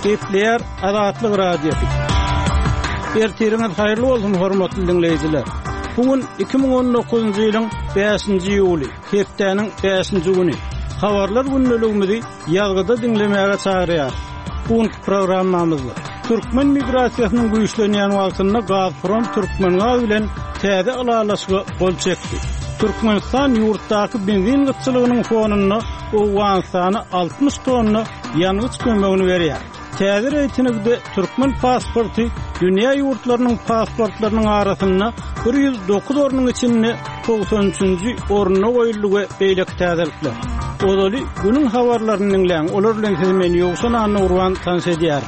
Gepler Azatlyk radiosu. Ertiriňiz haýyrly bolsun hormatly dinleýijiler. Bugun 2019-njy ýylyň 5-nji ýuly, hepdeniň 5-nji güni. Habarlar günneligimizi ýazgyda dinlemäge çagyrýar. Bu programmamyzda Türkmen migrasiýasynyň güýçlenýän wagtynda Gazprom Türkmenler bilen täze alalaşyga gol çekdi. Türkmenistan ýurtdaky benzin gytçylygynyň fonuna Owgansana 60 tonna ýanyç kömegini berýär. Täze reytingde Türkmen pasporty dünýä ýurtlarynyň pasportlarynyň arasynda 109 ornuň içinde 93-nji oruna goýulýy beýlek täzelikler. Odaly günüň habarlaryny dinleň, olar bilen siz meni ýoksan anny urwan tanış edýär.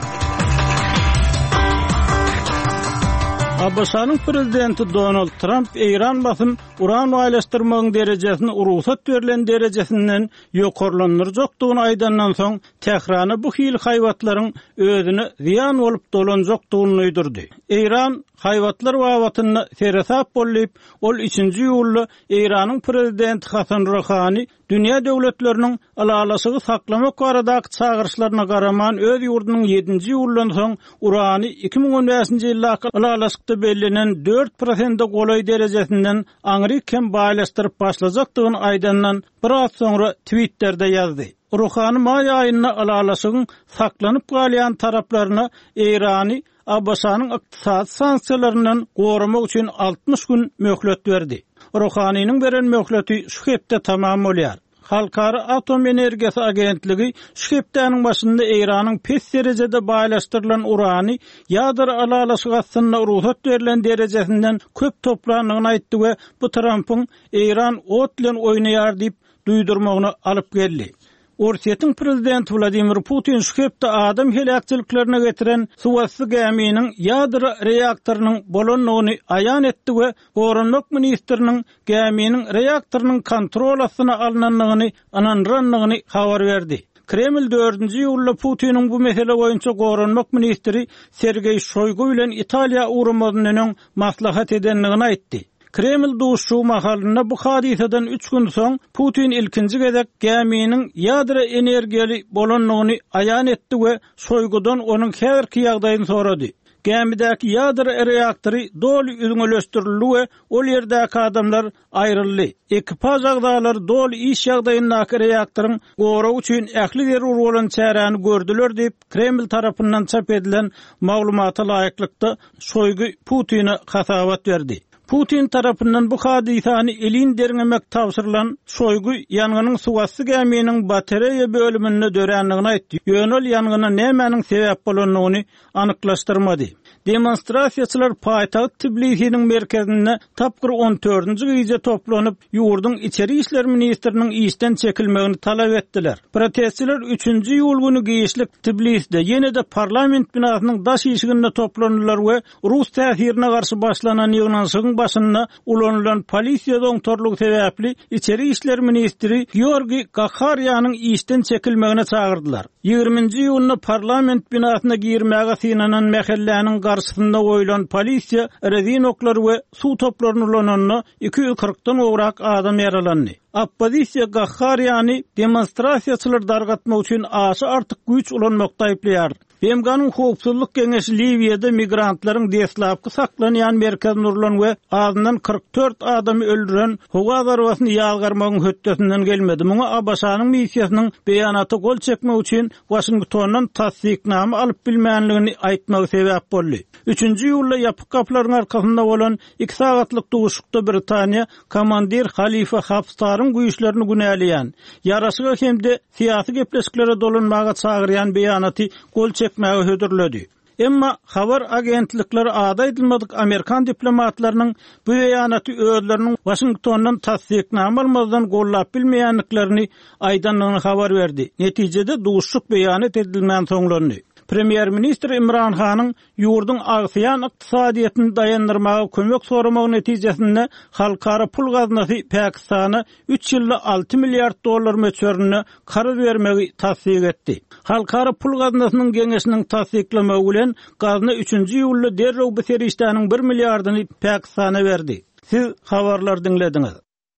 Abasanyň prezidenti Donald Trump Iran basym uran aýlaşdyrmagyň derejesini ruhsat berilen deregesinden ýokarlandyrjakdygyny aýdandan soň Tehrana bu hil haýwatlaryň özüne ziýan bolup dolanjakdygyny öýdürdi. Iran haýwatlar wawatyny serasap bolyp, ol 3-nji ýylda Iranyň prezidenti Hasan Rouhani dünýä döwletleriniň alalaşygy saklamak baradaky çağırşlaryna garaman öz ýurdunyň 7-nji ýyldan soň urany 2015-nji ýylda alalaşykda bellenen 4% golay derecesinden aňrykem baýlaşdyryp başlajakdygyny aýdandan bir az soňra Twitter'de ýazdy. Rouhani maý aýyna alalaşygyň saklanyp galýan taraplaryna Irany Abbasanyň ykdysady sanksiýalarynyň gorumak üçin 60 gün möhlet berdi. Rouhanyň beren möhleti şu hepde tamam bolýar. Halkara Atom Energiýasy Agentligi şu hepdeniň başynda Iranyň pes derejede baýlaşdyrylan urany ýadyr alalaşygasyna ruhsat berilen derejesinden köp toplanyny aýtdy we bu Trumpyň Iran ot bilen oýnaýar diýip duýdurmagyny alyp geldi. Orsiýetiň prezidenti Vladimir Putin şu hepde adam helakçylyklarına getiren suwasy geminiň ýadyr reaktorynyň bolanmagyny aýan etdi we Gorunmak ministriniň geminiň reaktorynyň kontrol astyna alynanlygyny ananranlygyny habar berdi. Kreml 4-nji ýylda Putiniň bu mesele boýunça Gorunmak ministri Sergey Shoygu bilen Italiýa uramadynyň maslahat edenligini aýtdy. Kreml duşu mahalynda bu hadiseden 3 gün soň Putin ilkinji gezek geminiň ýadyr energiýali bolanlygyny aýan etdi we Shoygudan onuň häzirki ýagdaýyny sorady. Gemidäki ýadyr reaktory doly üňeleşdirildi we ol ýerdäki adamlar aýryldy. Ekipaj agdalary doly iş ýagdaýyndaky reaktoryň goraw üçin ähli zerur bolan çäräni gördüler diýip Kreml tarapyndan çap edilen maglumata laýyklykda Shoygu Putin'e hasabat berdi. Putin tarapyndan bu hadisany elin derňemek tapşyrylan Shoygu ýanganyň suwasy geminiň batereýa bölümine dörenligini aýtdy. Ýönel ýangana nämeniň sebäp bolanlygyny anyklaşdyrmady. Demonstrasiýaçylar paýtagat Tbilisiň merkezinde tapgyr 14-nji gece toplanyp ýurdun içeri işler ministriniň işden çekilmegini talap etdiler. Protestçiler 3-nji ýyl güni giýişlik Tbiliside ýene-de parlament binasynyň daş işiginde toplandylar we Rus täsirine garşy başlanan ýygnaşygyň başynda ulanylan polisiýa doňtorlugy sebäpli içeri işler ministri Georgiy Gakharyanyň işden çekilmegine çagyrdylar. 20-nji ýylda parlament binasyna girmäge synanan mähelleniň garşysynda goýulan polisiýa rezinoklar we suw toplaryny ulananyna 240-dan ograk adam yaralandy. Oppozisiýa Gakharyany demonstrasiýaçylar dargatmak üçin aşy artyk güýç ulanmakda aýplaýar. Bemganyň howpsuzlyk geňeşi Liwiýada migrantlaryň deslapky saklanýan merkezine urulan we azyndan 44 adamy öldüren howa zarbasyny ýalgarmagyň höttesinden gelmedi. Muňa Abbasanyň missiýasynyň beýanaty gol çekmek üçin Washingtondan tasdiknama alyp bilmänligini aýtmagy sebäp boldy. 3-nji ýylda ýapyk gaplaryň arkasynda bolan 2 sagatlyk duşukda Britaniýa komandir Halifa Haftaryň güýçlerini günäleýän, ýaraşyga hemde syýasy gepleşiklere dolanmaga çagyrýan beýanaty gol çekmäge hödürledi. Emma habar agentlikleri ada edilmedik Amerikan diplomatlarının bu beýanaty özleriniň Washingtondan tasdiknama almadan gollap bilmeýänliklerini aýdanlygyny habar berdi. Netijede duşuk beýanat edilmän soňlandy. Premier Minister Imran Khanyň ýurdun agsyýan ykdysadyýatyny daýandyrmaga kömek soramagy netijesinde halkara pul gaznasy Pakistana 3 ýylda 6 milliard dollar möçberini karar bermegi tasdik etdi. Halkara pul gaznasynyň geňeşiniň tasdiklemegi bilen gazna 3-nji ýylda derrew bu serişdäniň 1 milliardyny Pakistana berdi. Siz habarlar dinlediňiz.